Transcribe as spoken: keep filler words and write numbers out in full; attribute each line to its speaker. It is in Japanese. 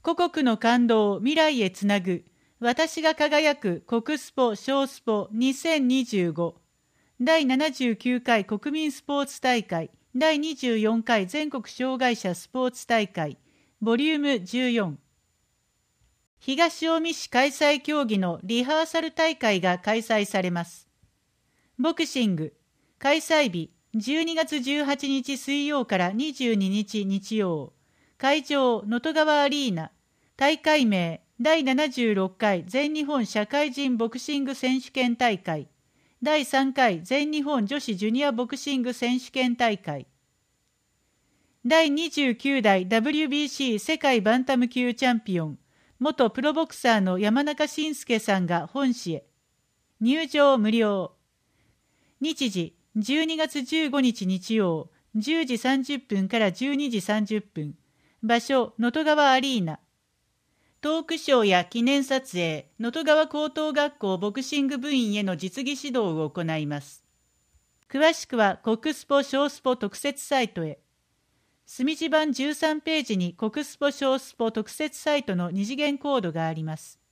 Speaker 1: 故国の感動を未来へつなぐ、私が輝く国スポ小スポにせんにじゅうごだいななじゅうきゅうかい国民スポーツ大会だいにじゅうよんかい全国障害者スポーツ大会ボリュームじゅうよん。東近江市開催競技のリハーサル大会が開催されます。ボクシング開催日じゅうにがつじゅうはちにち水曜からにじゅうににち日曜、会場能登川アリーナ、大会名だいななじゅうろっかい全日本社会人ボクシング選手権大会、だいさんかい全日本女子ジュニアボクシング選手権大会、だいにじゅうきゅうだい ダブリュービーシー 世界バンタム級チャンピオン、元プロボクサーの山中伸介さんが本市へ。入場無料。日時じゅうにがつじゅうごにち日曜じゅうじさんじゅっぷんからじゅうにじさんじゅっぷん。場所能登川アリーナ。トークショーや記念撮影、能登川高等学校ボクシング部員への実技指導を行います。詳しくは国スポ小スポ特設サイトへ。墨字版じゅうさんページに国スポ小スポ特設サイトの二次元コードがあります。